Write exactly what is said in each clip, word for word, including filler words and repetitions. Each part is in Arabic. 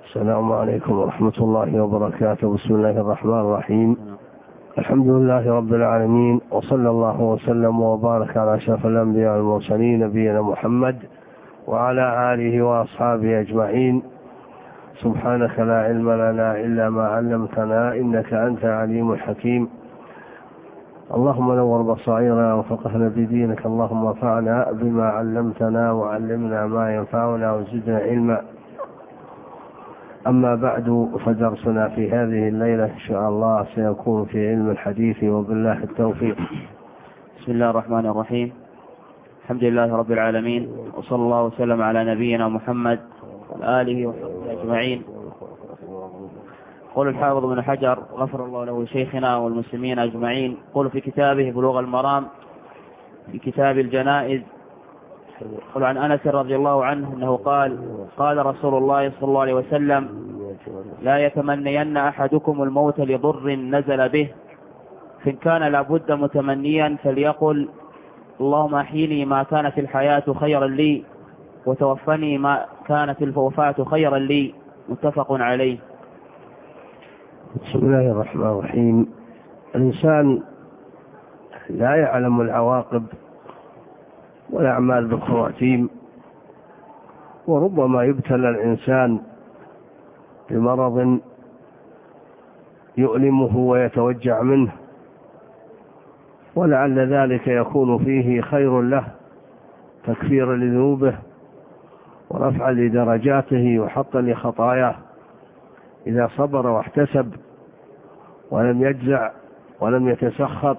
السلام عليكم ورحمة الله وبركاته. بسم الله الرحمن الرحيم. الحمد لله رب العالمين، وصلى الله وسلم وبارك على أشرف الأنبياء والمرسلين نبينا محمد وعلى آله وأصحابه أجمعين. سبحانك لا علم لنا إلا ما علمتنا إنك أنت العليم الحكيم. اللهم نور بصائرنا وفقهنا بدينك. اللهم انفعنا بما علمتنا وعلمنا ما ينفعنا وزدنا علما. أما بعد، فدرسنا في هذه الليلة إن شاء الله سيكون في علم الحديث، وبالله التوفيق. بسم الله الرحمن الرحيم. الحمد لله رب العالمين، وصلى الله وسلم على نبينا محمد وآله وصحبه أجمعين. قول الحافظ ابن حجر غفر الله له شيخنا والمسلمين أجمعين، قول في كتابه بلوغ المرام في كتاب الجنائز، قل عن أنس رضي الله عنه أنه قال قال رسول الله صلى الله عليه وسلم: لا يتمنين أحدكم الموت لضر نزل به، فإن كان لابد متمنيا فليقل: اللهم أحيني ما كانت الحياة خيرا لي، وتوفني ما كانت الوفاة خيرا لي. متفق عليه. بسم الله الرحمن الرحيم. الإنسان لا يعلم العواقب والأعمال بالخواتيم، وربما يبتلى الإنسان بمرض يؤلمه ويتوجع منه، ولعل ذلك يكون فيه خير له، تكفير لذنوبه ورفع لدرجاته وحط لخطاياه، إذا صبر واحتسب ولم يجزع ولم يتسخط.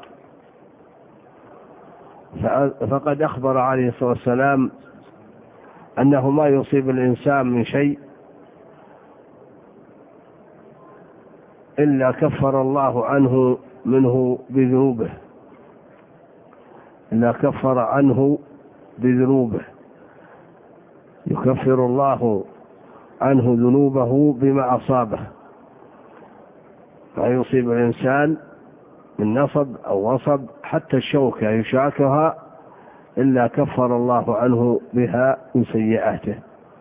فقد أخبر عليه الصلاة والسلام أنه ما يصيب الإنسان من شيء إلا كفر الله عنه منه بذنوبه إلا كفر عنه بذنوبه يكفر الله عنه ذنوبه بما أصابه. ما يصيب الإنسان من نصب أو وصب، حتى الشوكة يشاكها، إلا كفر الله عنه بها من سيئاته.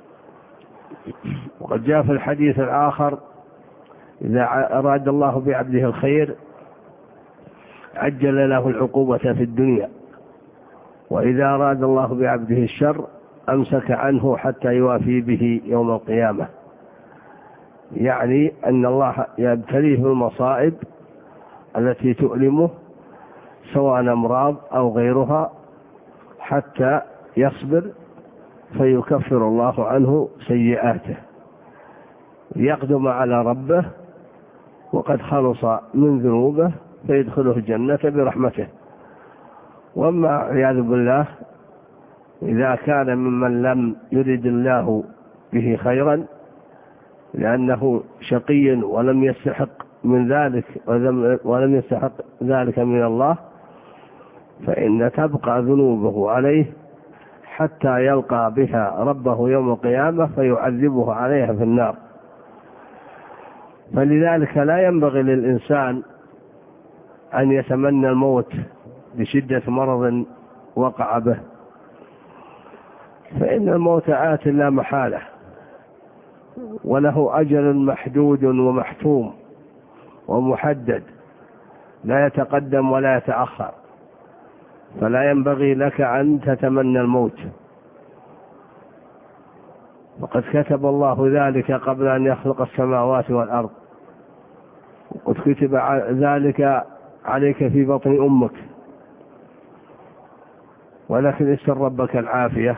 وقد جاء في الحديث الآخر: إذا أراد الله بعبده الخير عجل له العقوبة في الدنيا، وإذا أراد الله بعبده الشر أمسك عنه حتى يوافي به يوم القيامة. يعني أن الله يبتليه بالمصائب التي تؤلمه، سواء أمراض أو غيرها، حتى يصبر فيكفر الله عنه سيئاته، يقدم على ربه وقد خلص من ذنوبه فيدخله الجنة برحمته. وأما عياذ بالله إذا كان ممن لم يرد الله به خيرا، لأنه شقي ولم يستحق من ذلك ولم يستحق ذلك من الله، فإن تبقى ذنوبه عليه حتى يلقى بها ربه يوم القيامة فيعذبه عليها في النار. فلذلك لا ينبغي للإنسان أن يتمنى الموت بشدة مرض وقع به، فإن الموت آت لا محالة، وله أجل محدود ومحتوم ومحدد، لا يتقدم ولا يتأخر. فلا ينبغي لك أن تتمنى الموت، وقد كتب الله ذلك قبل أن يخلق السماوات والأرض، وقد كتب ذلك عليك في بطن أمك. ولكن اسأل ربك العافية،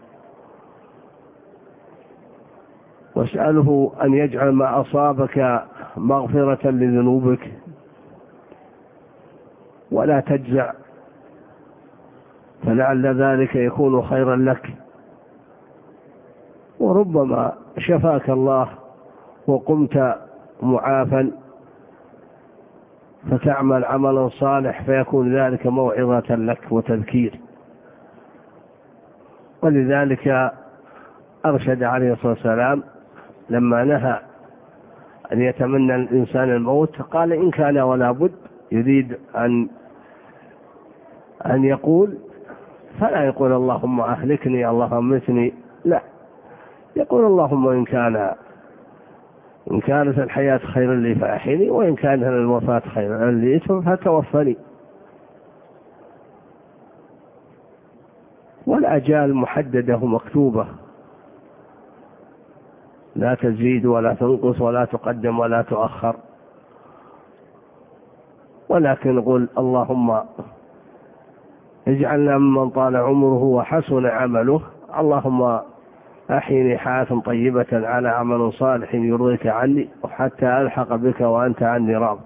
واسأله أن يجعل ما أصابك مغفرة لذنوبك، ولا تجزع، فلعل ذلك يكون خيرا لك. وربما شفاك الله وقمت معافا فتعمل عملا صالح فيكون ذلك موعظة لك وتذكير. ولذلك أرشد عليه الصلاة والسلام لما نهى أن يتمنى الإنسان الموت، قال: إن كان ولا بد يريد أن أن يقول، فلا يقول اللهم أهلكني اللهم أمتني، لا، يقول اللهم إن كان إن كانت الحياة خيرا لي فأحيني، وإن كانت الوفاة خيرا لي فتوفني. والأجال محددة ومكتوبة، لا تزيد ولا تنقص ولا تقدم ولا تؤخر. ولكن قل اللهم اجعلنا ممن طال عمره وحسن عمله، اللهم أحيني حياة طيبة على عمل صالح يرضيك عني وحتى ألحق بك وأنت عني راض.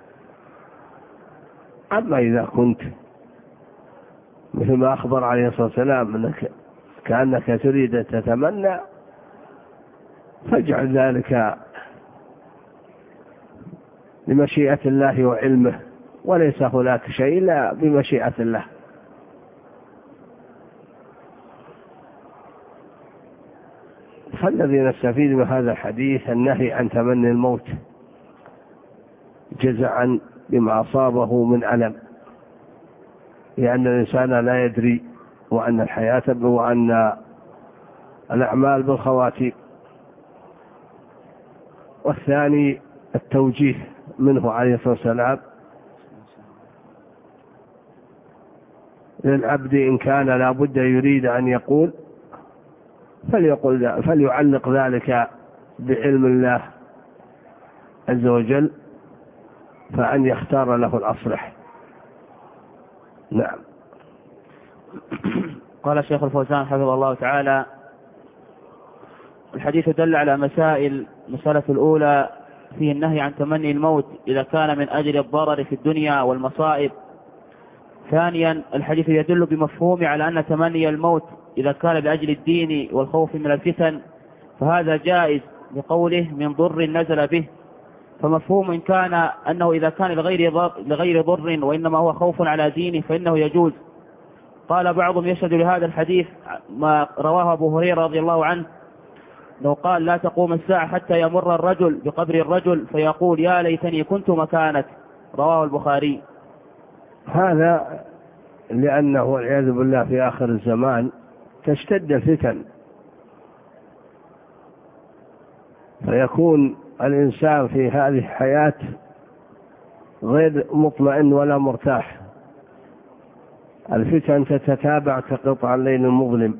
أما إذا كنت مثل ما أخبر عليه الصلاة والسلام أنك كأنك تريد أن تتمنى، فاجعل ذلك بمشيئة الله وعلمه، وليس هناك شيء إلا بمشيئة الله. فالذي نستفيد من هذا الحديث النهي عن تمني الموت جزعا بما أصابه من ألم، لأن الإنسان لا يدري، وأن الحياة وأن الأعمال بالخواتيم. والثاني التوجيه منه عليه الصلاة والسلام للعبد إن كان لا بد يريد أن يقول فليقل، فليعلق ذلك بعلم الله عز وجل، فأن يختار له الأصلح. نعم. قال الشيخ الفوزان حفظه الله تعالى: الحديث دل على مسائل. مسألة الأولى فيه النهي عن تمني الموت إذا كان من أجل الضرر في الدنيا والمصائب. ثانيا الحديث يدل بمفهوم على أن تمني الموت إذا كان لأجل الدين والخوف من الفتن فهذا جائز، لقوله من ضر نزل به. فمفهوم إن كان أنه إذا كان لغير ضر, لغير ضر وإنما هو خوف على دينه فإنه يجوز. قال بعضهم يشهد لهذا الحديث ما رواه أبو هريرة رضي الله عنه لو قال: لا تقوم الساعة حتى يمر الرجل بقبر الرجل فيقول: يا ليتني كنت مكانك. رواه البخاري. هذا لأنه والعياذ بالله في آخر الزمان تشتد الفتن، فيكون الإنسان في هذه الحياة غير مطمئن ولا مرتاح. الفتن تتتابع كقطع الليل المظلم.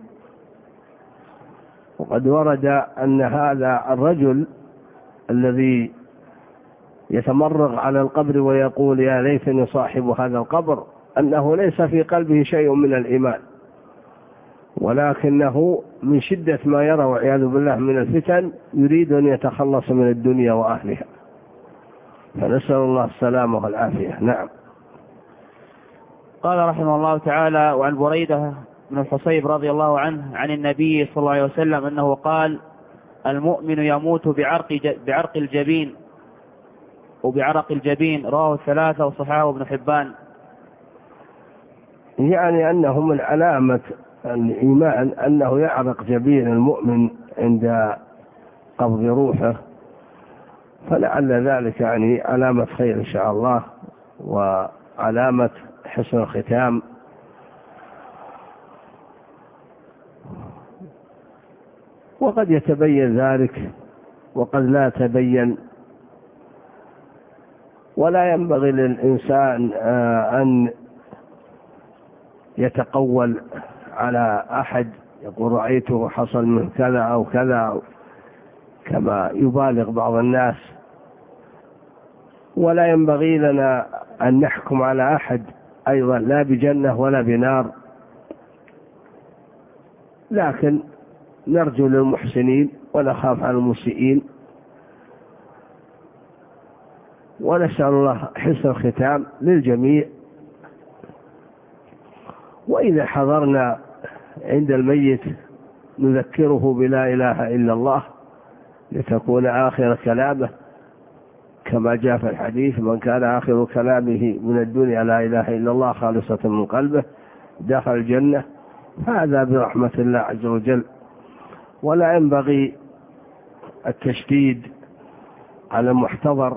وقد ورد أن هذا الرجل الذي يتمرغ على القبر ويقول: يا ليتني صاحب هذا القبر، أنه ليس في قلبه شيء من الإيمان، ولكنه من شدة ما يرى والعياذ بالله من الفتن يريد أن يتخلص من الدنيا وأهلها، فنسأل الله السلامة والعافية. نعم. قال رحمه الله تعالى: وعن بريدة بن الحصيب رضي الله عنه عن النبي صلى الله عليه وسلم أنه قال: المؤمن يموت بعرق, بعرق الجبين وبعرق الجبين. رواه الثلاثة وصححه ابن حبان. يعني أنه من علامة الإيمان أنه يعرق جبين المؤمن عند قبض روحه، فلعل ذلك يعني علامة خير إن شاء الله وعلامة حسن الختام. وقد يتبين ذلك وقد لا تبين، ولا ينبغي للإنسان أن يتقول على أحد يقول رأيته حصل من كذا أو كذا كما يبالغ بعض الناس، ولا ينبغي لنا أن نحكم على أحد أيضا لا بجنة ولا بنار، لكن نرجو للمحسنين ونخاف على المسيئين، ونسأل الله حسن الختام للجميع. وإذا حضرنا عند الميت نذكره بلا إله إلا الله لتكون آخر كلامه، كما جاء في الحديث: من كان آخر كلامه من الدنيا لا إله إلا الله خالصة من قلبه دخل الجنة. هذا برحمة الله عز وجل. ولا ينبغي التشديد على المحتضر،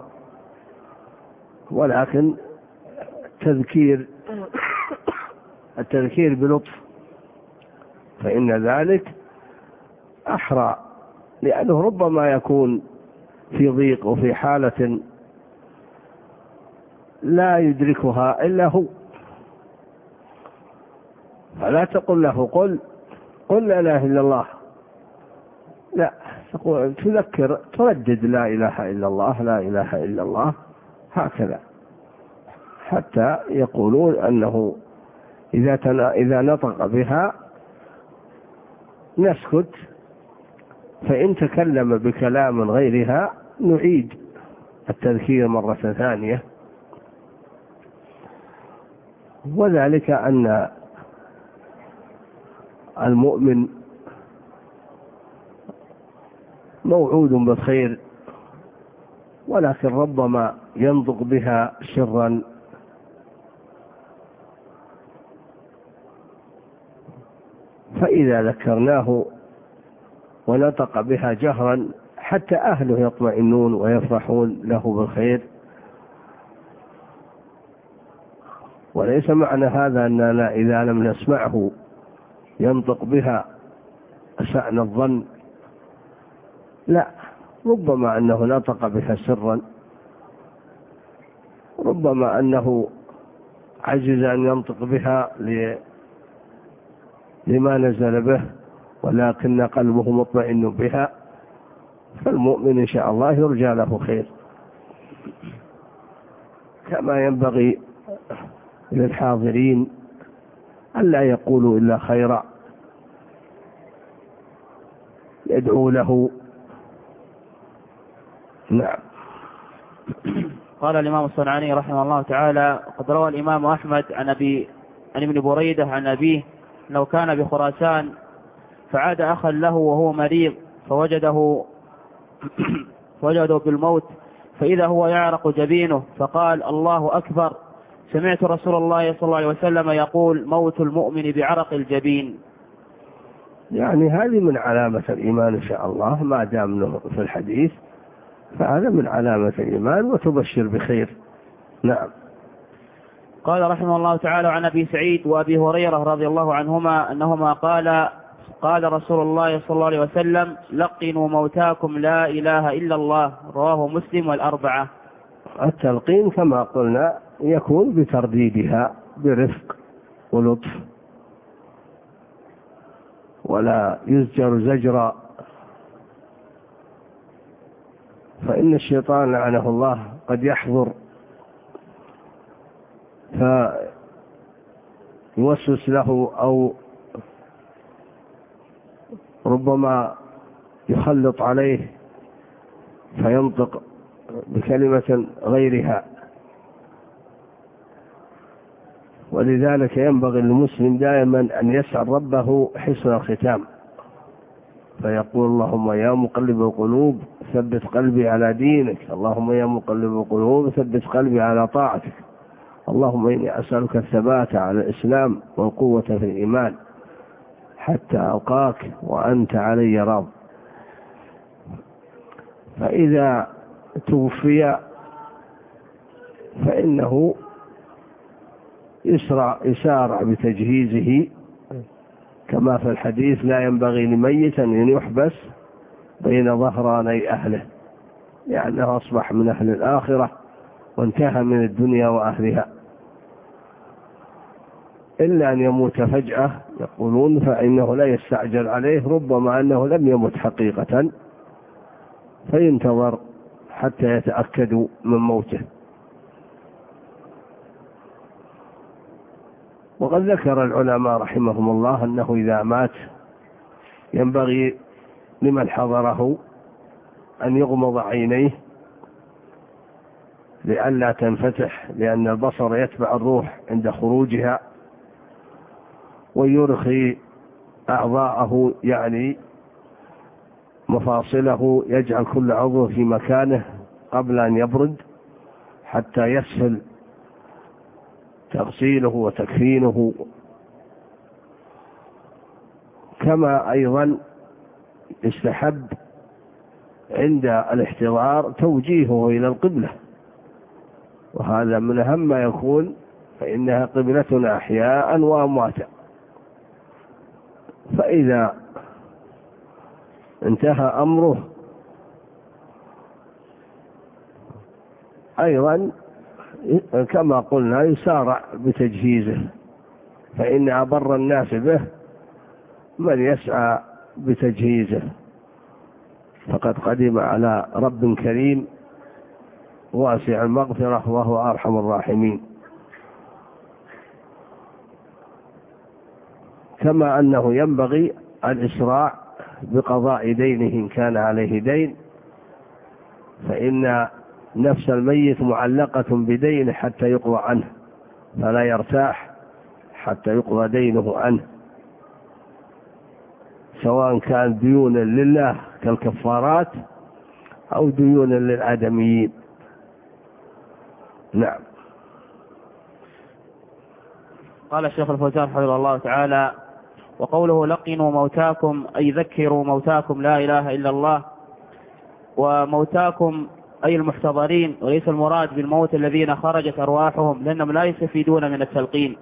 ولكن التذكير التذكير بلطف، فإن ذلك أحرى، لأنه ربما يكون في ضيق وفي حالة لا يدركها إلا هو، فلا تقل له قل قل لا إله إلا الله، لا، تقول تذكر تردد لا إله إلا الله لا إله إلا الله هكذا، حتى يقولون أنه إذا إذا نطق بها نسكت، فإن تكلم بكلام غيرها نعيد التذكير مرة ثانية. وذلك أن المؤمن موعود بالخير، ولكن ربما ينطق بها سرا، فإذا ذكرناه ونطق بها جهرا حتى أهله يطمئنون ويفرحون له بالخير. وليس معنى هذا أننا إذا لم نسمعه ينطق بها أسأنا الظن، لا، ربما أنه نطق بها سرا، ربما أنه عجز أن ينطق بها لما نزل به، ولكن قلبه مطمئن بها، فالمؤمن إن شاء الله يرجى له خير. كما ينبغي للحاضرين ألا يقولوا إلا خيرا، يدعو له. نعم. قال الإمام الصنعاني رحمه الله تعالى: قد روى الإمام أحمد عن أبي عن ابن بريدة عن أبيه لو كان بخراسان فعاد أخا له وهو مريض فوجده فوجده بالموت، فإذا هو يعرق جبينه، فقال: الله أكبر، سمعت رسول الله صلى الله عليه وسلم يقول: موت المؤمن بعرق الجبين. يعني هذه من علامة الإيمان إن شاء الله، ما دام في الحديث فهذا من علامة الإيمان وتبشر بخير. نعم. قال رحمه الله تعالى: عن أبي سعيد وأبي هريرة رضي الله عنهما أنهما قال قال رسول الله صلى الله عليه وسلم: لقنوا موتاكم لا إله إلا الله، رواه مسلم والأربعة. التلقين كما قلنا يكون بترديدها برفق ولطف، ولا يزجر زجرا، فإن الشيطان لعنه الله قد يحضر فيوسوس له، أو ربما يخلط عليه فينطق بكلمة غيرها. ولذلك ينبغي للمسلم دائما أن يسأل ربه حسن الختام، فيقول: اللهم يا مقلب القلوب ثبت قلبي على دينك، اللهم يا مقلب القلوب ثبت قلبي على طاعتك، اللهم إني أسألك الثبات على الإسلام والقوة في الإيمان حتى ألقاك وأنت علي راض. فإذا توفي فإنه يسرع يسارع بتجهيزه، كما في الحديث: لا ينبغي لميت أن يحبس بين ظهراني أهله، لأنه أصبح من أهل الآخرة وانتهى من الدنيا وأهلها، إلا أن يموت فجأة يقولون، فإنه لا يستعجل عليه، ربما أنه لم يمت حقيقة فينتظر حتى يتأكدوا من موته. وقد ذكر العلماء رحمهم الله أنه إذا مات ينبغي لمن حضره أن يغمض عينيه لئلا تنفتح، لأن البصر يتبع الروح عند خروجها، ويرخي أعضاءه يعني مفاصله، يجعل كل عضو في مكانه قبل أن يبرد حتى يسهل تغسيله وتكفينه. كما أيضا يستحب عند الاحتضار توجيهه إلى القبلة، وهذا من أهم ما يكون، فإنها قبلتنا أحياء وأمواتا. فإذا انتهى أمره أيضا كما قلنا يسارع بتجهيزه، فإن أبر الناس به من يسعى بتجهيزه، فقد قدم على رب كريم واسع المغفرة وهو أرحم الراحمين. كما أنه ينبغي الإسراع بقضاء دينه إن كان عليه دين، فإن نفس الميت معلقة بدينه حتى يقضى عنه، فلا يرتاح حتى يقضى دينه عنه، سواء كان ديونا لله كالكفارات أو ديونا للآدميين. نعم. قال الشيخ الفوزان حفظه الله تعالى: وقوله لقنوا موتاكم أي ذكروا موتاكم لا إله إلا الله، وموتاكم أي المحتضرين، وليس المراد بالموت الذين خرجت أرواحهم، لأنهم لا يستفيدون من التلقين.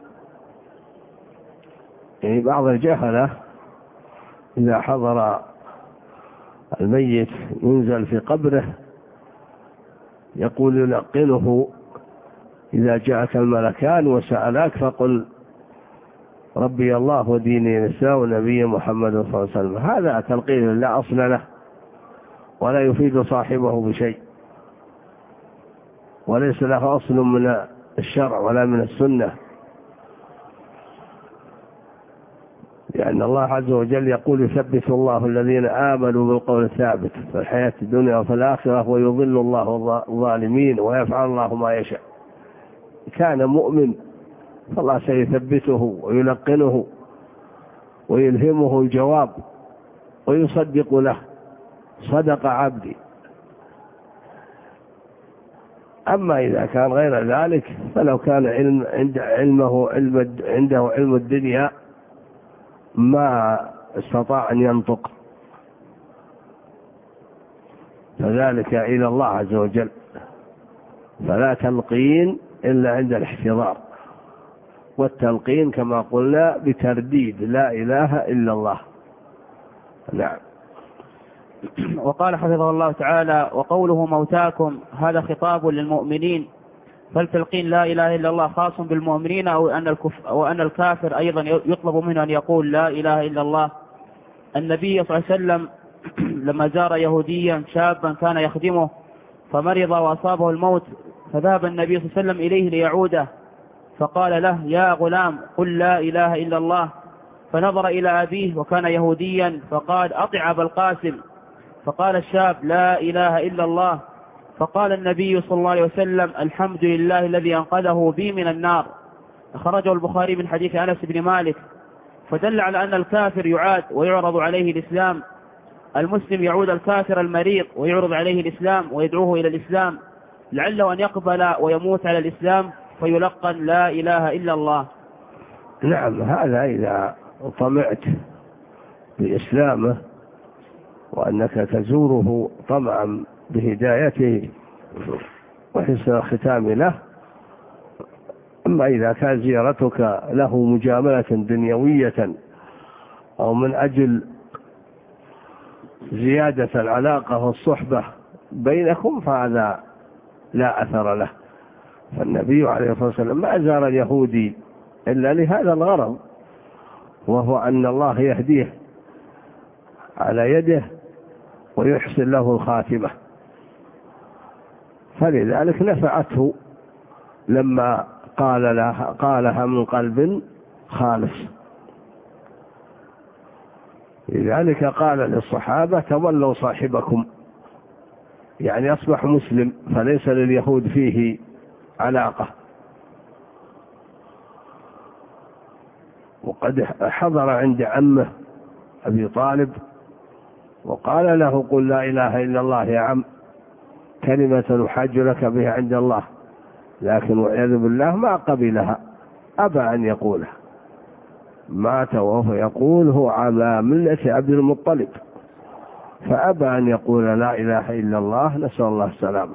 يعني بعض الجهلة إذا حضر الميت ينزل في قبره يقول يلقنه: إذا جاءك الملكان وسألاك فقل ربي الله وديني الإسلام ونبي محمد صلى الله عليه وسلم. هذا تلقين لا أصل له ولا يفيد صاحبه بشيء، وليس له أصل من الشرع ولا من السنة، لأن الله عز وجل يقول: يثبت الله الذين آمنوا بالقول الثابت في الحياة الدنيا وفي الآخرة ويضل الله الظالمين ويفعل الله ما يشاء. كان مؤمن فالله سيثبته ويلقنه ويلهمه الجواب ويصدق له: صدق عبدي. أما إذا كان غير ذلك فلو كان علم عند علمه علم عنده علم الدنيا ما استطاع أن ينطق، فذلك إلى الله عز وجل، فلا تلقين إلا عند الاحتضار، والتلقين كما قلنا بترديد لا إله إلا الله. نعم. وقال حفظه الله تعالى: وقوله موتاكم هذا خطاب للمؤمنين، فالتلقين لا إله إلا الله خاص بالمؤمنين، أو أن, الكف أو أن الكافر أيضا يطلب منه أن يقول لا إله إلا الله. النبي صلى الله عليه وسلم لما زار يهوديا شابا كان يخدمه فمرض وأصابه الموت، فذهب النبي صلى الله عليه وسلم إليه ليعوده، فقال له: يا غلام قل لا إله إلا الله. فنظر إلى أبيه وكان يهوديا فقال: أطع أبا القاسم. فقال الشاب: لا إله إلا الله. فقال النبي صلى الله عليه وسلم: الحمد لله الذي أنقذه بي من النار. أخرجه البخاري من حديث أنس بن مالك. فدل على أن الكافر يعاد ويعرض عليه الإسلام، المسلم يعود الكافر المريض ويعرض عليه الإسلام ويدعوه إلى الإسلام لعله أن يقبل ويموت على الإسلام فيلقن لا إله إلا الله. نعم. هذا إذا طمعت بإسلامه وأنك تزوره طمعا بهدايته وحسن الختام له. أما إذا كان زيارتك له مجاملة دنيوية أو من أجل زيادة العلاقة والصحبة بينكم فهذا لا أثر له. فالنبي عليه الصلاة والسلام ما زار اليهودي إلا لهذا الغرض، وهو أن الله يهديه على يده ويحسن له الخاتمة، فلذلك نفعته لما قال لها قالها من قلب خالص. لذلك قال للصحابة: تولوا صاحبكم، يعني أصبح مسلم فليس لليهود فيه علاقة. وقد حضر عند عمه أبي طالب وقال له: قل لا إله إلا الله يا عم، كلمة نحاج لك بها عند الله، لكن والعياذ بالله ما قبلها، أبى أن يقولها، مات وهو يقول هو على ملة عبد المطلب، فأبى أن يقول لا إله إلا الله، نسأل الله السلامة.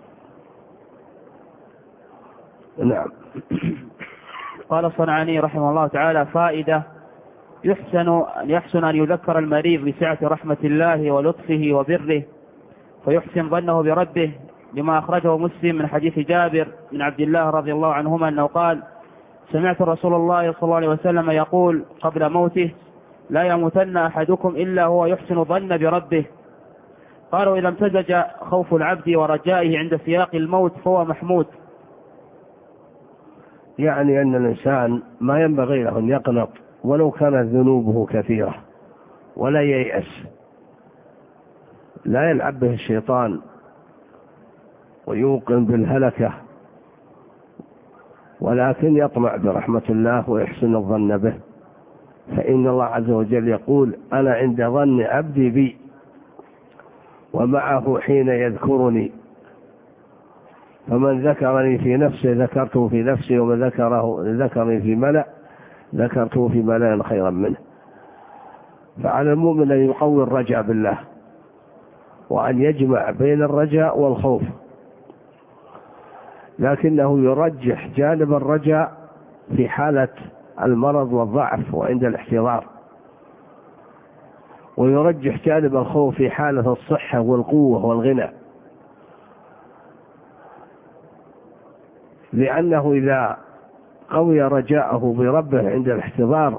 نعم. قال الصنعاني رحمه الله تعالى: فائدة: يحسن يحسن أن يذكر المريض بسعة رحمة الله ولطفه وبره، فيحسن ظنه بربه لما أخرجه مسلم من حديث جابر بن عبد الله رضي الله عنهما أنه قال: سمعت رسول الله صلى الله عليه وسلم يقول قبل موته: لا يموتن أحدكم إلا هو يحسن الظن بربه. قالوا: إذا امتزج خوف العبد ورجائه عند سياق الموت فهو محمود. يعني أن الإنسان ما ينبغي له أن يقنط ولو كانت ذنوبه كثيرة، ولا ييأس، لا يلعب به الشيطان ويوقن بالهلكة، ولكن يطمع برحمة الله ويحسن الظن به، فإن الله عز وجل يقول: أنا عند ظن عبدي بي ومعه حين يذكرني، فمن ذكرني في نفسه ذكرته في نفسي، ومن ذكره ذكرني في ملأ ذكرته في ملأ خيرا منه. فعلى المؤمن أن يقوي الرجاء بالله، وأن يجمع بين الرجاء والخوف، لكنه يرجح جانب الرجاء في حالة المرض والضعف وعند الاحتضار، ويرجح جانب الخوف في حالة الصحة والقوة والغنى، لأنه إذا قوي رجاءه بربه عند الاحتضار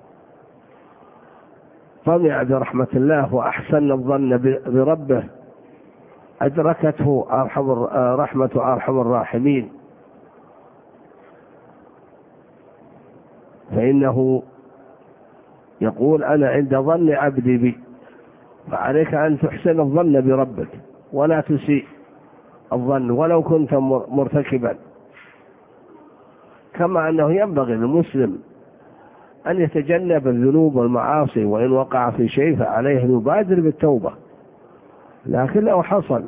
طمع برحمة الله وأحسن الظن بربه أدركته أرحم رحمة أرحم الراحمين، فإنه يقول: أنا عند ظن عبدي بي. فعليك أن تحسن الظن بربك ولا تسيء الظن ولو كنت مرتكبا، كما أنه ينبغي للمسلم أن يتجنب الذنوب والمعاصي، وإن وقع في شيء فعليه أن يبادر بالتوبة. لكن لو حصل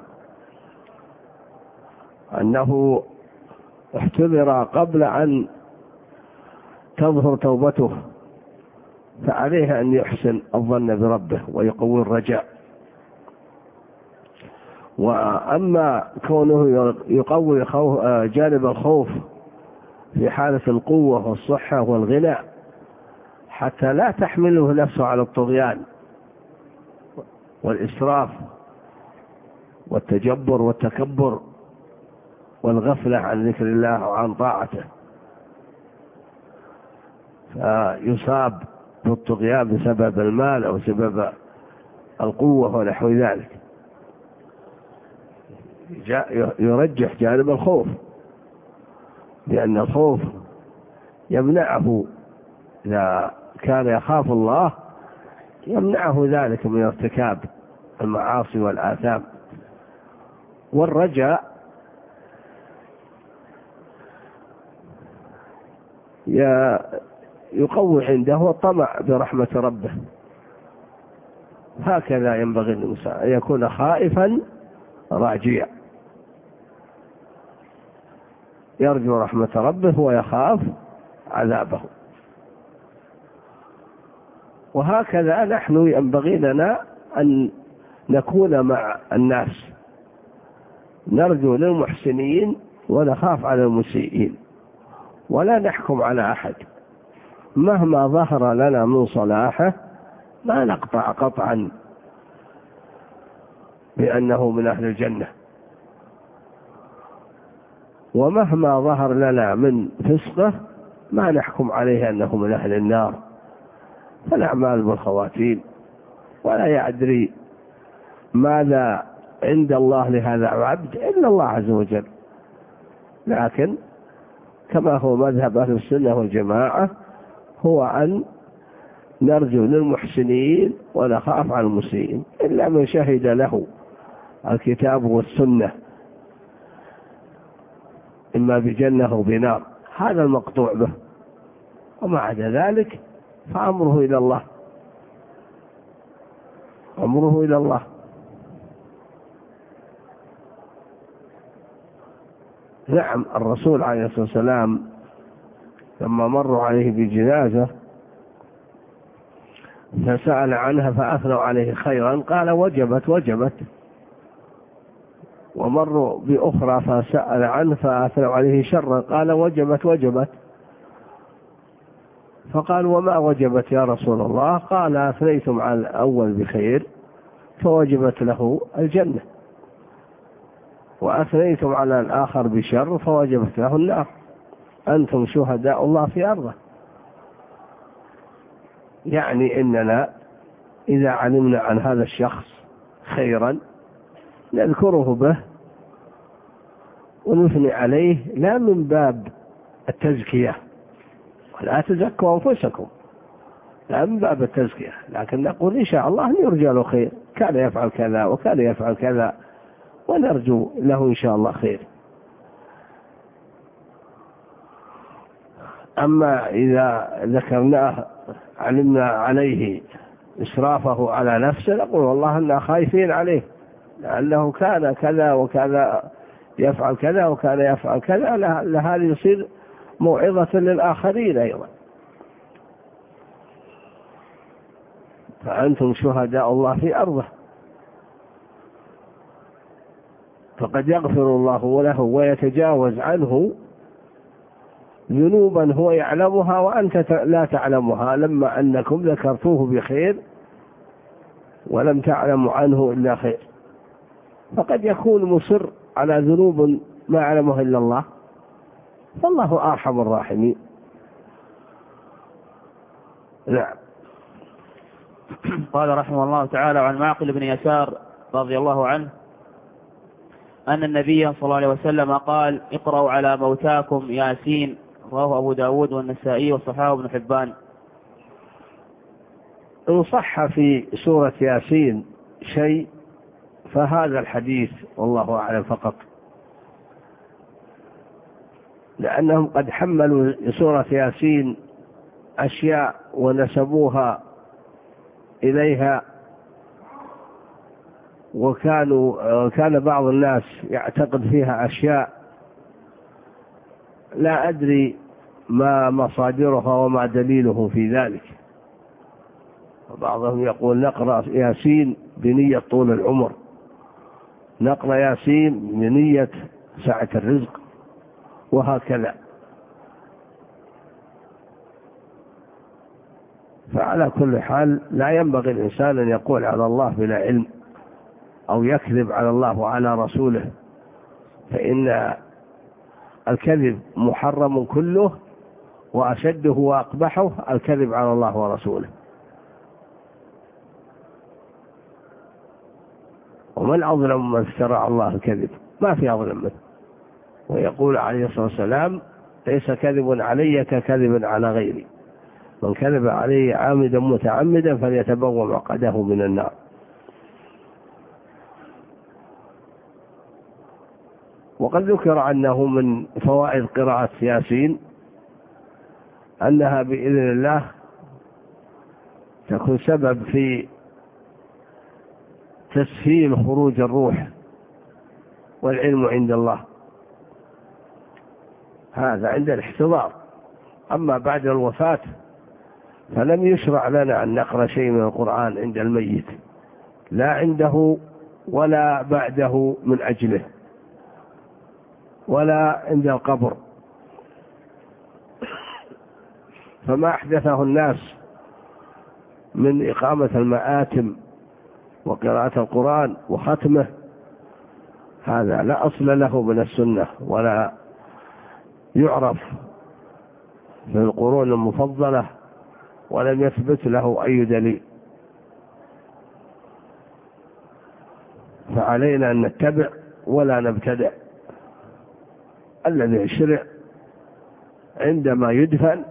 أنه احتضر قبل أن تظهر توبته فعليه أن يحسن الظن بربه ويقوي الرجاء. وأما كونه يقوي جانب الخوف في حالة القوة والصحة والغنى حتى لا تحمله نفسه على الطغيان والإسراف والتجبر والتكبر والغفلة عن ذكر الله وعن طاعته، فيصاب بالطغيان بسبب المال أو سبب القوة ونحو ذلك. يرجح جانب الخوف، لأن الخوف يمنعه إذا كان يخاف الله يمنعه ذلك من ارتكاب المعاصي والآثام. والرجاء يقوي عنده الطمع برحمة ربه. هكذا ينبغي الإنسان أن يكون خائفا راجيا، يرجو رحمة ربه ويخاف عذابه. وهكذا نحن ينبغي لنا أن نكون مع الناس، نرجو للمحسنين ونخاف على المسيئين، ولا نحكم على أحد مهما ظهر لنا من صلاحه، ما نقطع قطعا بأنه من أهل الجنة، ومهما ظهر لنا من فسقه ما نحكم عليه أنه من أهل النار. فالأعمال بالخواتيم، ولا يدري ماذا عند الله لهذا العبد إلا الله عز وجل. لكن كما هو مذهب أهل السنة والجماعة هو أن نرجو للمحسنين ونخاف على المسيئين، إلا من شهد له الكتاب والسنة إما بجنة أو بنار، هذا المقطوع به. وما عدا ذلك فأمره إلى الله، أمره إلى الله. نعم، الرسول عليه الصلاة والسلام لما مروا عليه بجنازة فسأل عنها فأثنوا عليه خيرا قال: وجبت وجبت. ومروا بأخرى فسأل عنه فأثنوا عليه شرا قال: وجبت وجبت. فقال: وما وجبت يا رسول الله؟ قال: أثنيتم على الأول بخير فوجبت له الجنة. وأثنيتم على الآخر بشر فوجبت له النار، أنتم شهداء الله في أرضه. يعني إننا إذا علمنا عن هذا الشخص خيرا نذكره به ونثني عليه، لا من باب التزكية، ولا تزكوا أنفسكم، لا من باب التزكية، لكن نقول إن شاء الله يرجى له خير، كان يفعل كذا وكان يفعل كذا، ونرجو له إن شاء الله خير. أما إذا ذكرناه علمنا عليه إسرافه على نفسه نقول والله إننا خايفين عليه لأنه كان كذا وكذا يفعل كذا وكان يفعل كذا، لهذا يصير موعظة للآخرين أيضا. فأنتم شهداء الله في أرضه، فقد يغفر الله له ويتجاوز عنه ذنوبا هو يعلمها وأنت لا تعلمها، لما أنكم ذكرتوه بخير ولم تعلموا عنه إلا خير. فقد يكون مصر على ذنوب ما يعلمه إلا الله، فالله أرحم الراحمين. نعم. قال رحمه الله تعالى عن معقل بن يسار رضي الله عنه أن النبي صلى الله عليه وسلم قال: اقرأوا على موتاكم ياسين، رواه أبو داود والنسائي وصححه ابن حبان. إن صح في سورة ياسين شيء فهذا الحديث والله أعلم فقط، لأنهم قد حملوا سورة ياسين أشياء ونسبوها إليها، وكانوا كان بعض الناس يعتقد فيها أشياء لا أدري ما مصادرها وما دليله في ذلك. وبعضهم يقول نقرأ ياسين بنية طول العمر، نقرأ ياسين بنية سعة الرزق، وهكذا. فعلى كل حال لا ينبغي الإنسان أن يقول على الله بلا علم أو يكذب على الله وعلى رسوله، فإن الكذب محرم كله، وأشده وأقبحه الكذب على الله ورسوله. ومن أظلم من افترى على الله الكذب، ما في أظلم منه. ويقول عليه الصلاة والسلام: ليس كذب علي ككذب على غيري، من كذب علي عامدا متعمدا فليتبوأ مقعده من النار. وقد ذكر أنه من فوائد قراءة ياسين أنها بإذن الله تكون سبب في تسهيل خروج الروح، والعلم عند الله، هذا عند الاحتضار. أما بعد الوفاة فلم يشرع لنا أن نقرأ شيء من القرآن عند الميت، لا عنده ولا بعده من أجله، ولا عند القبر. فما أحدثه الناس من إقامة المآتم وقراءة القرآن وختمه هذا لا أصل له من السنة، ولا يعرف في القرون المفضلة، ولم يثبت له أي دليل. فعلينا أن نتبع ولا نبتدع. الذي شرع عندما يدفن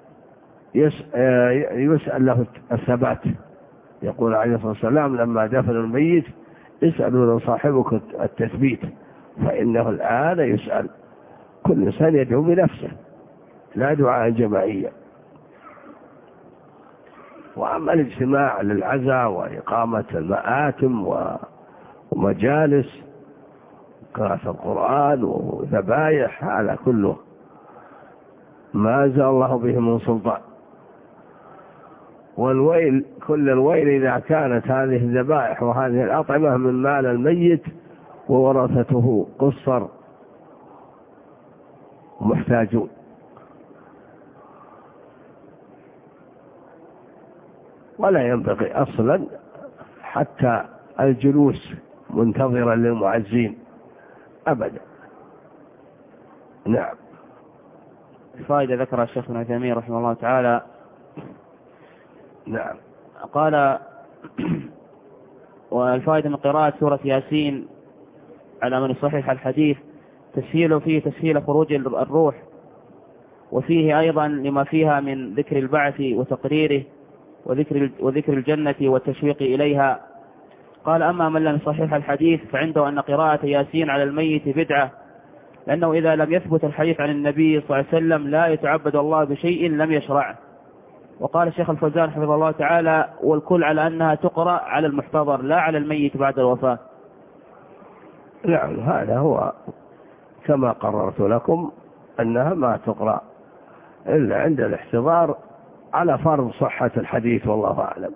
يسأل له الثبات. يقول عليه الصلاة والسلام لما دفن الميت: اسألوا صاحبكم التثبيت، فإنه الآن يسأل. كل إنسان يدعو بنفسه، لا دعاء جماعية. وأما الاجتماع للعزاء وإقامة المآتم ومجالس قراءة القرآن وذبائح، هذا كله ما أنزل الله به من سلطان. والويل كل الويل إذا كانت هذه الذبائح وهذه الأطعمة من مال الميت وورثته قصر محتاجون. ولا ينبغي أصلا حتى الجلوس منتظرا للمعزين أبدا. نعم. الفائدة ذكرها الشيخ ابن عثيمين رحمه الله تعالى. نعم. قال والفائدة من قراءة سورة ياسين على من يصحح الحديث تسهيل فيه تسهيل خروج الروح، وفيه أيضا لما فيها من ذكر البعث وتقريره وذكر وذكر الجنة والتشويق إليها. قال أما من لم يصحح الحديث فعنده أن قراءة ياسين على الميت بدعة، لأنه إذا لم يثبت الحديث عن النبي صلى الله عليه وسلم لا يتعبد الله بشيء لم يشرعه. وقال الشيخ الفوزان حفظه الله تعالى والكل على أنها تقرأ على المحتضر لا على الميت بعد الوفاة. نعم، هذا هو كما قررت لكم أنها ما تقرأ إلا عند الاحتضار على فرض صحة الحديث والله أعلم.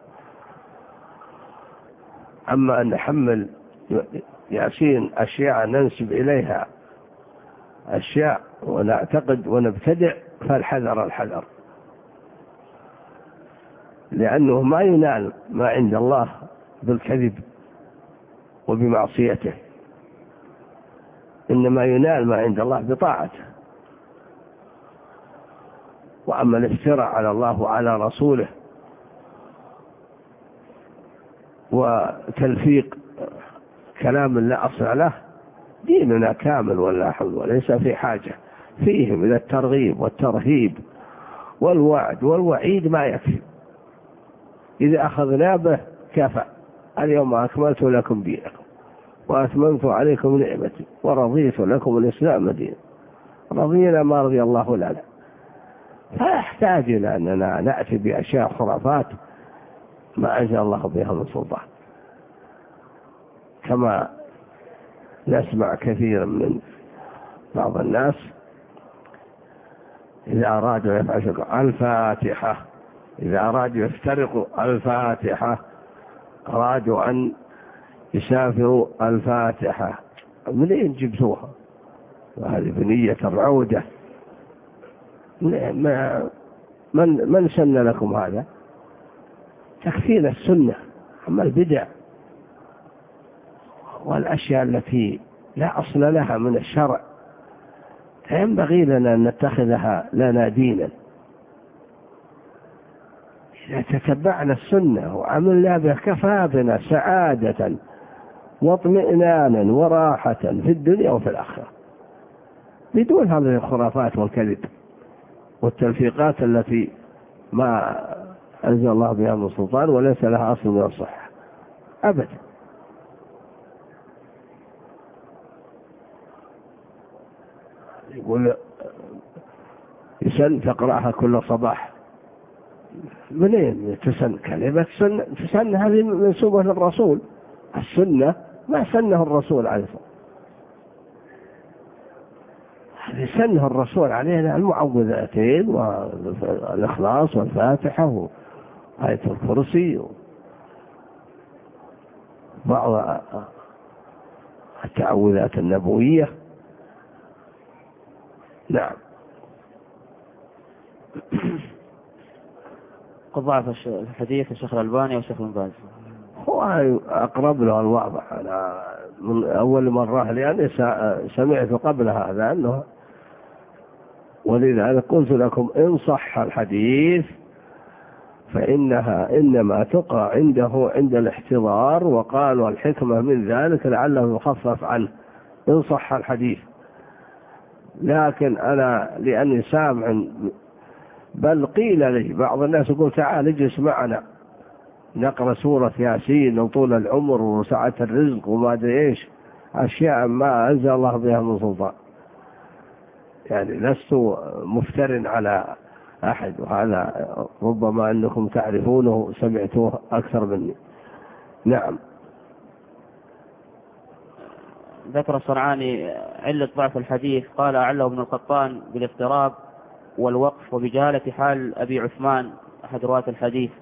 أما أن نحمل ياسين أشياء ننسب إليها أشياء ونعتقد ونبتدع فالحذر الحذر، لأنه ما ينال ما عند الله بالكذب وبمعصيته، إنما ينال ما عند الله بطاعته. وأما الافتراء على الله وعلى رسوله وتلفيق كلام لا أصل له، ديننا كامل ولا حول وليس في حاجة فيه من الترغيب والترهيب والوعد والوعيد ما يكفي. إذا أخذنا به كفى. اليوم أكملت لكم دينكم وأتممت عليكم نعمتي ورضيت لكم الإسلام دينا. رضينا ما رضي الله لنا، فيحتاج إلى أننا نأتي بأشياء خرافات ما أنزل الله بها من سلطان، كما نسمع كثيرا من بعض الناس إذا أرادوا يفعلوا الفاتحة، إذا أرادوا يفترقوا الفاتحة، أرادوا أن يسافروا الفاتحة. منين جبتوها؟ وهذه بنية العودة. من من سن لكم هذا؟ تكفينا السنة. أما البدع والأشياء التي لا أصل لها من الشرع فينبغي لنا أن نتخذها لنا دينا. إذا تتبعنا السنة وعملنا بها كفى بنا سعادة واطمئنانا وراحة في الدنيا وفي الآخرة، بدون هذه الخرافات والكذب والتلفيقات التي ما أنزل الله بها من سلطان وليس لها أصل من الصحة أبدا. يقول يسن تقرأها كل صباح. منين تسن؟ كلمة سنة تسن هذه منسوبة للرسول. السنة ما سنه الرسول عليه الصلاة والسلام، هذه سنه الرسول علينا المعوذتين والإخلاص والفاتحة وآية الكرسي وبعض التعوذات النبوية. نعم. قد ضعف الحديث الشيخ الألباني والشيخ بن باز. هو أقرب له الواضح. أنا من أول مرة لأني سمعت قبل هذا أنه، ولذلك قلت لكم إن صح الحديث فإنها إنما تقرأ عنده عند الاحتضار، وقالوا الحكمة من ذلك لعله يخفف عنه إن صح الحديث. لكن أنا لأني سامع، بل قيل لي بعض الناس يقول تعال اجلس معنا نقرأ سورة ياسين وطول العمر وسعة الرزق وما أدري إيش، أشياء ما أنزل الله بها من سلطان. يعني لست مفتر على أحد، وهذا ربما أنكم تعرفونه سمعتوه أكثر مني. نعم. ذكر الصنعاني علة ضعف الحديث، قال أعله ابن القطان بالاضطراب والوقف وبجهالة حال أبي عثمان أحد رواة الحديث.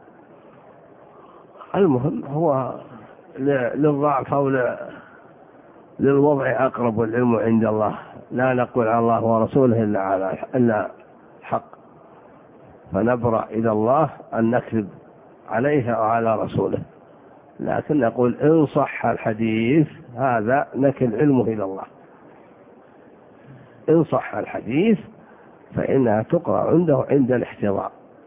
المهم هو للضعف أو للوضع أقرب، والعلم عند الله، لا نقول على الله ورسوله إلا على إلا حق، فنبرأ إلى الله أن نكذب عليه وعلى رسوله. لكن نقول إن صح الحديث هذا نكل علمه إلى الله. إن صح الحديث فإنها تقرأ عنده عند الاحتضار.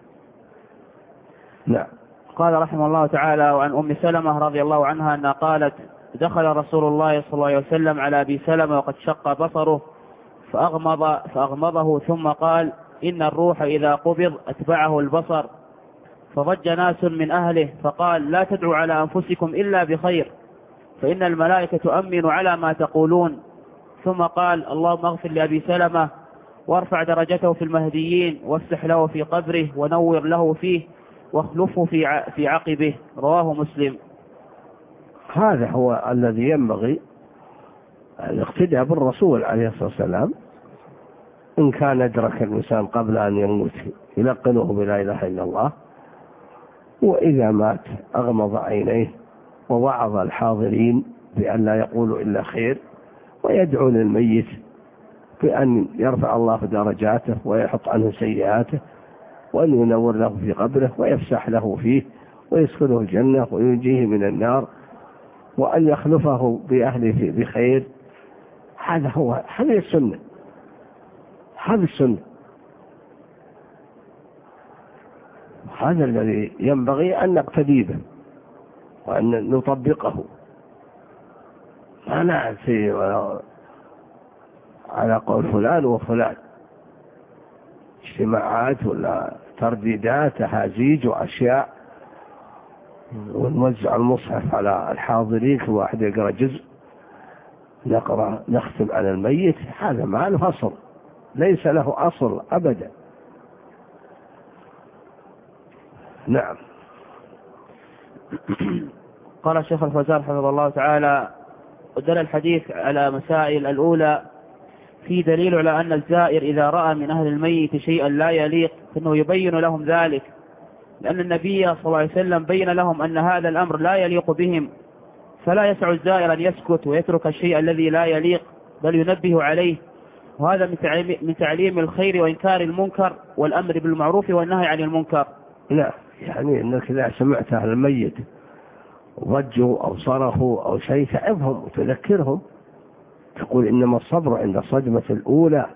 نعم. قال رحمه الله تعالى: وعن أم سلمة رضي الله عنها أنها قالت: دخل رسول الله صلى الله عليه وسلم على أبي سلمة وقد شق بصره فأغمض فأغمضه ثم قال: إن الروح إذا قبض أتبعه البصر. فضج ناس من أهله فقال: لا تدعوا على أنفسكم إلا بخير، فإن الملائكة تؤمن على ما تقولون. ثم قال: اللهم اغفر لأبي سلمة وارفع درجته في المهديين وافتح له في قبره ونور له فيه واخلفه في في عقبه. رواه مسلم. هذا هو الذي ينبغي الاقتداء بالرسول عليه الصلاة والسلام. إن كان أدرك الإنسان قبل أن يموت يلقنه بلا إله إلا الله، وإذا مات أغمض عينيه ووعظ الحاضرين بأن لا يقولوا إلا خير، ويدعو للميت بأن يرفع الله درجاته ويحط عنه سيئاته، وأن ينور له في قبره ويفسح له فيه ويسكنه الجنة وينجيه من النار، وأن يخلفه بأهله بخير. هذا هو هذه السنة، هذه السنة، هذا الذي ينبغي أن نقتدي به وأن نطبقه. ما نأتي على قول فلان وفلان اجتماعات ولا ترديدات هازيج وأشياء، ونوزع المصحف على الحاضرين كل واحد يقرأ جزء، نقرأ نختم على الميت. هذا ما له أصل، ليس له أصل أبدا. نعم. قال الشيخ الفوزان حفظه الله تعالى: ودل الحديث على مسائل. الأولى: في دليل على أن الزائر إذا رأى من أهل الميت شيئا لا يليق فإنه يبين لهم ذلك، لأن النبي صلى الله عليه وسلم بين لهم أن هذا الأمر لا يليق بهم، فلا يسع الزائر أن يسكت ويترك الشيء الذي لا يليق، بل ينبه عليه. وهذا من تعليم الخير وإنكار المنكر والأمر بالمعروف والنهي عن المنكر. لا، يعني أنك إذا سمعت أهل الميت ضجوا أو صرخوا أو شيء تعظهم وتذكرهم، تقول إنما الصبر عند الصدمة الأولى،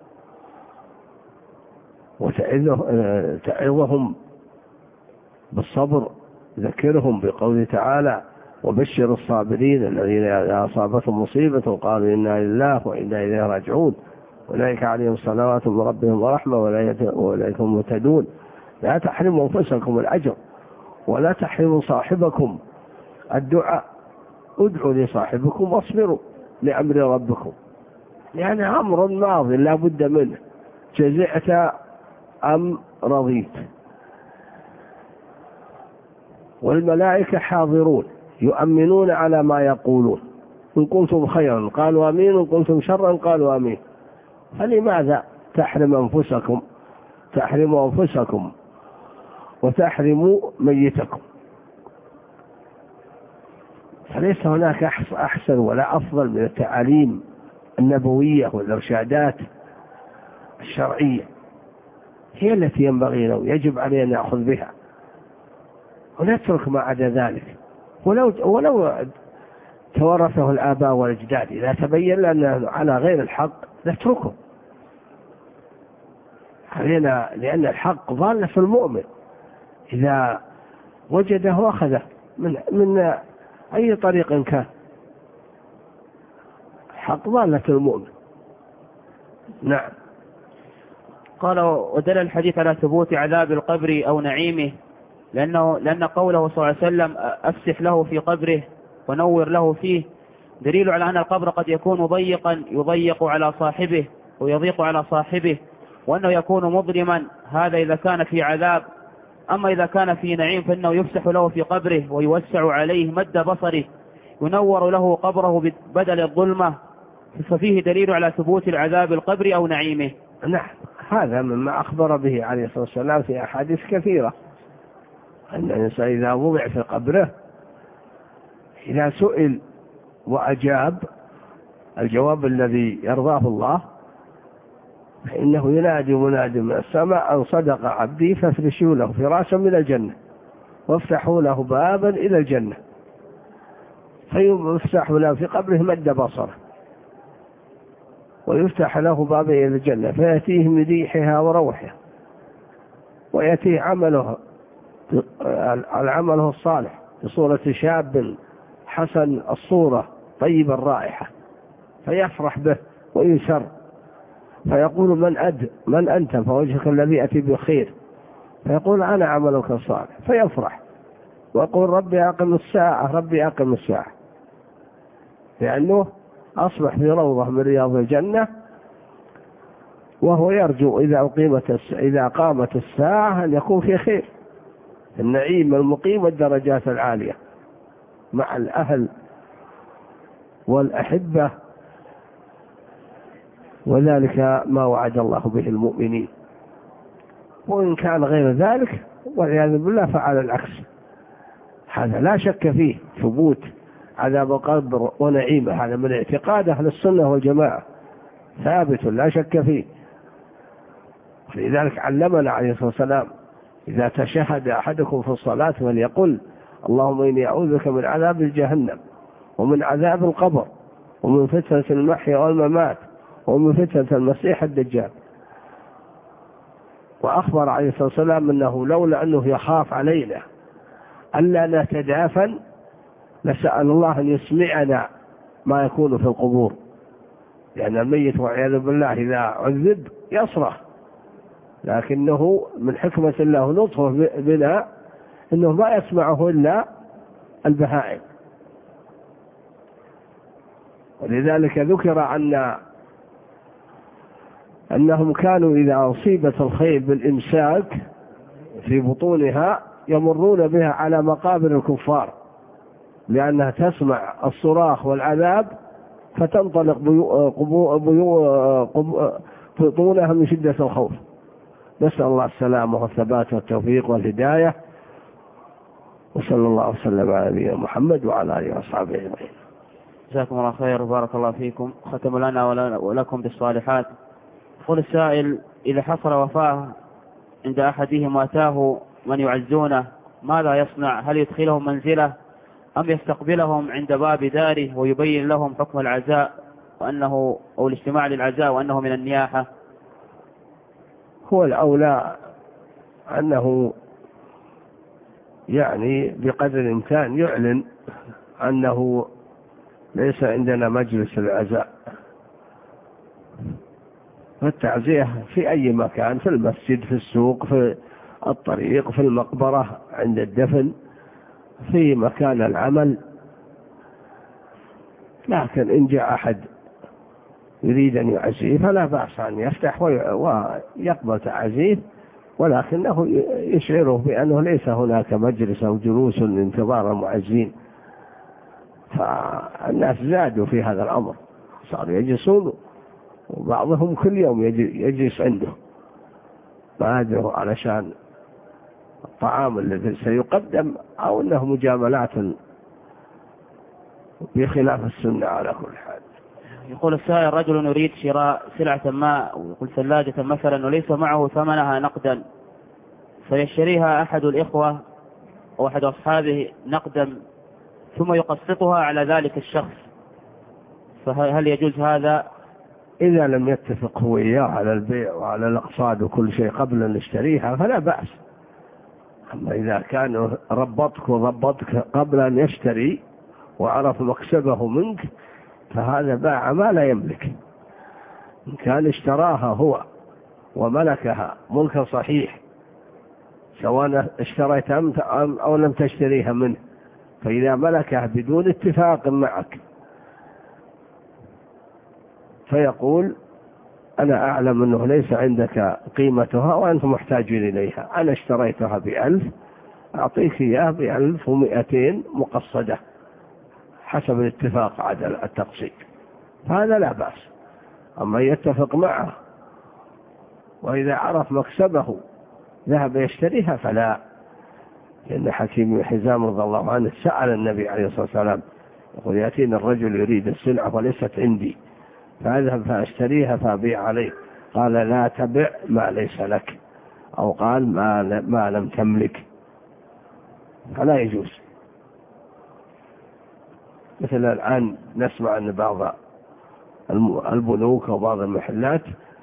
وتعظهم بالصبر. ذكرهم بقوله تعالى: وبشر الصابرين الذين إذا أصابتهم مصيبة قالوا إنا لله وإنا إليه راجعون أولئك عليهم صلوات من ربهم ورحمة وأولئك هم مهتدون. لا تحرموا أنفسكم الأجر ولا تحرموا صاحبكم الدعاء، ادعوا لصاحبكم واصبروا لأمر ربكم، يعني أمر ماضي لا بد منه، جزعت أم رضيت. والملائكة حاضرون يؤمنون على ما يقولون، إن قلتم خيرا قالوا آمين، إن قلتم شرا قالوا آمين. فلماذا تحرم أنفسكم تحرموا أنفسكم وتحرموا ميتكم؟ فليس هناك أحسن ولا أفضل من التعاليم النبوية والإرشادات الشرعية، هي التي ينبغي له يجب علينا أن نأخذ بها ونترك ما عدا ذلك. ولو ولو تورثه الآباء والأجداد، إذا تبين لنا على غير الحق نتركه علينا، لأن الحق ضالة في المؤمن، إذا وجده أخذه من من أي طريق كان، حق ضالة المؤمن. نعم. قال: ودل الحديث على ثبوت عذاب القبر أو نعيمه، لأنه لأن قوله صلى الله عليه وسلم: أفسح له في قبره ونور له فيه، دليل على أن القبر قد يكون ضيقا يضيق على صاحبه ويضيق على صاحبه، وأنه يكون مظلما، هذا إذا كان في عذاب. أما إذا كان في نعيم فإنه يفسح له في قبره ويوسع عليه مد بصره، ينور له قبره بدل الظلمة، ففيه دليل على ثبوت العذاب القبر أو نعيمه. نعم، هذا مما أخبر به عليه الصلاة والسلام في أحاديث كثيرة، أن الإنسان إذا وضع في قبره إذا سئل وأجاب الجواب الذي يرضاه الله فإنه ينادي مناد من السماء: أن صدق عبدي فافرشوا له فراشا من الجنة وافتحوا له بابا إلى الجنة، فيفتح له في قبره مد بصره. ويفتح له باب إلى الجنة فيأتيه من ريحها وروحها، ويأتيه عمله عمله الصالح بصورة شاب حسن الصورة طيب الرائحة، فيفرح به ويسر، فيقول من أد من أنت؟ فوجهك الذي أتي بخير، فيقول أنا عملك الصالح، فيفرح ويقول ربي أقم الساعة ربي أقم الساعة، لأنه أصبح في روضة من رياض الجنة، وهو يرجو إذا أقيمت إذا قامت الساعة أن يكون في خير، النعيم المقيم والدرجات العالية مع الأهل والأحبة، وذلك ما وعد الله به المؤمنين. وإن كان غير ذلك والعياذ بالله فعلى العكس، هذا لا شك فيه ثبوت عذاب القبر ونعيمه، هذا من اعتقاد أهل السنة والجماعة ثابت لا شك فيه. لذلك علمنا عليه الصلاة والسلام إذا تشهد أحدكم في الصلاة فليقل اللهم إني أعوذ بك من عذاب جهنم ومن عذاب القبر ومن فتنة المحيا والممات ومن فتنة المسيح الدجال. وأخبر عليه الصلاة والسلام أنه لولا أنه يخاف علينا ألا نتدافن لسأل الله أن يسمعنا ما يكون في القبور، لأن الميت والعياذ بالله إذا عذب يصرخ، لكنه من حكمة الله ولطفه بنا أنه ما يسمعه إلا البهائم. ولذلك ذكر أن أنهم كانوا إذا أصيبت الخيل بالإمساك في بطونها يمرون بها على مقابر الكفار، لأنها تسمع الصراخ والعذاب فتنطلق بطونها من شدة الخوف. نسأل الله السلامة والثبات والتوفيق والهداية، وصلى الله وسلم على نبينا محمد وعلى آله وصحبه أجمعين. جزاكم الله خير وبارك الله فيكم، ختم لنا ولكم بالصالحات. يقول السائل: إذا حصل وفاة عند أحدهم وأتاه من يعزونه ماذا يصنع؟ هل يدخلهم منزله أم يستقبلهم عند باب داره ويبين لهم حكم العزاء وأنه أو الاجتماع للعزاء وأنه من النياحة؟ هو الأولى أنه يعني بقدر الإمكان يعلن أنه ليس عندنا مجلس العزاء، فالتعزية في أي مكان، في المسجد، في السوق، في الطريق، في المقبرة، عند الدفن، في مكان العمل. لكن إن جاء أحد يريد أن يعزيه فلا بأس أن يفتح ويقبل تعزيه، ولكنه يشعره بأنه ليس هناك مجلس أو جلوس لانتظار المعزين. فالناس زادوا في هذا الأمر، صاروا يجلسون وبعضهم كل يوم يجلس عنده ما أدري علشان الطعام الذي سيقدم أو أنه مجاملات بخلاف السنة على كل حال. يقول السائل: رجل يريد شراء سلعة ما، ويقول ثلاجة مثلا، وليس معه ثمنها نقدا، فيشتريها أحد الإخوة أو أحد أصحابه نقدا ثم يقسطها على ذلك الشخص، فهل يجوز هذا؟ إذا لم يتفق هو إياه على البيع وعلى الأقساط وكل شيء قبل أن يشتريها فلا بأس. أما إذا كان ربطك وضبطك قبل أن يشتري وعرف مكسبه منك فهذا باع ما لا يملك. إن كان اشتراها هو وملكها ملكا صحيح سواء اشتريتها أو لم تشتريها منه، فإذا ملكها بدون اتفاق معك فيقول أنا أعلم أنه ليس عندك قيمتها وأنت محتاج إليها، أنا اشتريتها بألف أعطيك إياه بألف ومئتين مقصدة حسب الاتفاق عدل التقسيط، فهذا لا بأس. أما يتفق معه وإذا عرف مكسبه ذهب يشتريها فلا، لأن حكيم حزام رضي الله عنه سأل النبي عليه الصلاة والسلام يقول يأتيني الرجل يريد السلعة وليست عندي فأذهب فأشتريها فأبيع عليه، قال لا تبع ما ليس لك، أو قال ما, ما لم تملك، فلا يجوز. مثل الآن نسمع أن بعض البنوك وبعض المحلات،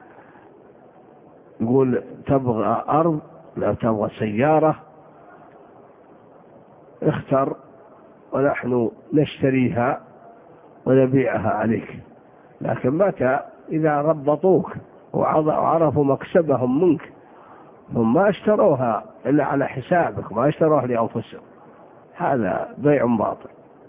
يقول تبغى أرض لا تبغى سيارة، اختر ونحن نشتريها ونبيعها عليك. لكن متى إذا ربطوك وعرفوا مكسبهم منك هم ما اشتروها إلا على حسابك، ما اشتروها لأنفسهم، هذا بيع باطل.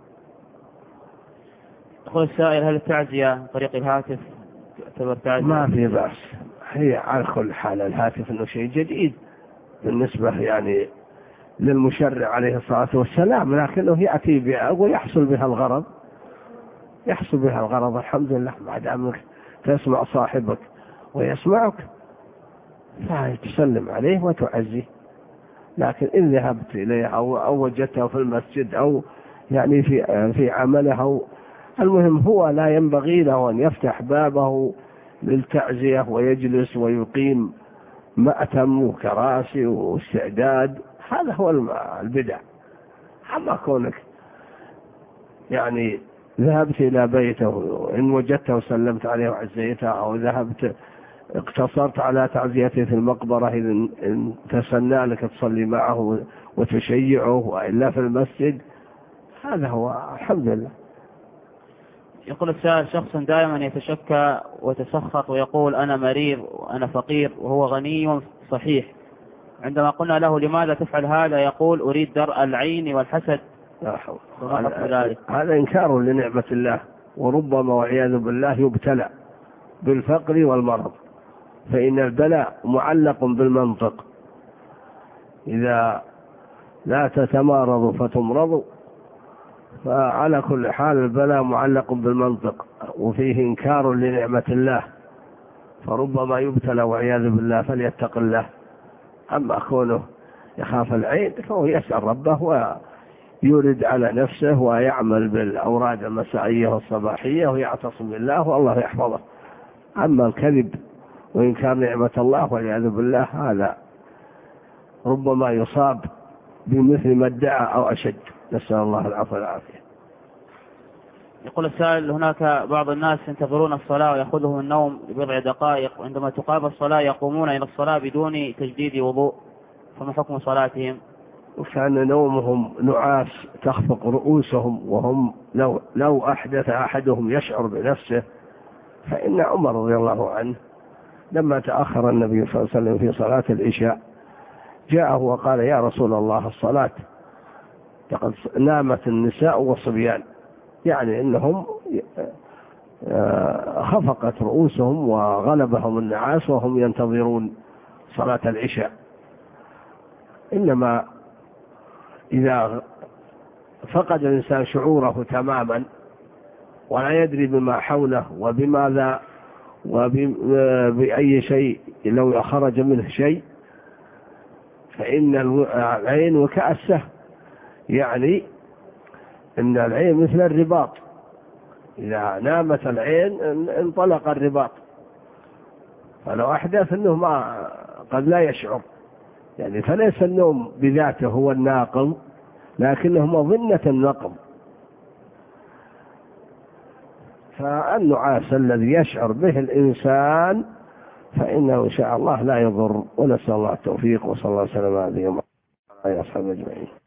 يقول السائل: هل التعزية عن طريق الهاتف تعتبر تعزية؟ ما في بأس، هي على كل حال الهاتف إنه شيء جديد بالنسبة يعني للمشرع عليه الصلاة والسلام، لكنه يأتي بها ويحصل بها الغرض، يحصل بها الغرض الحمد لله، ما دامك تسمع صاحبك ويسمعك فتسلم عليه وتعزيه. لكن إن ذهبت إليه أو, أو وجدته في المسجد أو يعني في في عمله أو المهم، هو لا ينبغي له أن يفتح بابه للتعزية ويجلس ويقيم مأتم وكراسي واستعداد، هذا هو البدع. أما كونك يعني ذهبت إلى بيته إن وجدته وسلمت عليه وعزيته، أو ذهبت اقتصرت على تعزيته في المقبرة إن تسنى لك تصلي معه وتشيعه، وإلا في المسجد، هذا هو الحمد لله. يقول السائل: شخص دائما يتشكى ويتسخط ويقول أنا مريض وأنا فقير وهو غني صحيح، عندما قلنا له لماذا تفعل هذا يقول أريد درء العين والحسد. هذا, هذا إنكار لنعمة الله، وربما والعياذ بالله يبتلى بالفقر والمرض، فإن البلاء معلق بالمنطق، إذا لا تتمارضوا فتمرضوا، فعلى كل حال البلاء معلق بالمنطق وفيه إنكار لنعمة الله، فربما يبتلى والعياذ بالله، فليتق الله. أما كونه يخاف العين فهو يسأل ربه ويرد على نفسه ويعمل بالأوراد المسائية والصباحية ويعتصم بالله والله يحفظه. أما الكذب وإنكار نعمة الله والعياذ بالله هذا ربما يصاب بمثل ما ادعى أو أشد، نسأل الله العفو والعافية. يقول السائل: هناك بعض الناس ينتظرون الصلاة ويأخذهم النوم لبضع دقائق، وعندما تقام الصلاة يقومون إلى الصلاة بدون تجديد وضوء، فما حكم صلاتهم؟ وكان نومهم نعاس تخفق رؤوسهم، وهم لو, لو أحدث أحدهم يشعر بنفسه، فإن عمر رضي الله عنه لما تأخر النبي صلى الله عليه وسلم في صلاة العشاء جاءه وقال: يا رسول الله الصلاة، لقد نامت النساء والصبيان، يعني إنهم خفقت رؤوسهم وغلبهم النعاس وهم ينتظرون صلاة العشاء. إنما إذا فقد الإنسان شعوره تماما ولا يدري بما حوله وبماذا وبأي شيء، لو خرج منه شيء، فإن العين وكأسه، يعني إن العين مثل الرباط، إذا نامت العين انطلق الرباط، فلو أحدث أنه ما قد لا يشعر، يعني فليس النوم بذاته هو الناقض، لكنه مظنة النقض. فالنعاس الذي يشعر به الإنسان فإنه إن شاء الله لا يضر، ونسأل الله التوفيق، وصلى الله وسلم على نبينا محمد وعلى آله وصحبه أجمعين.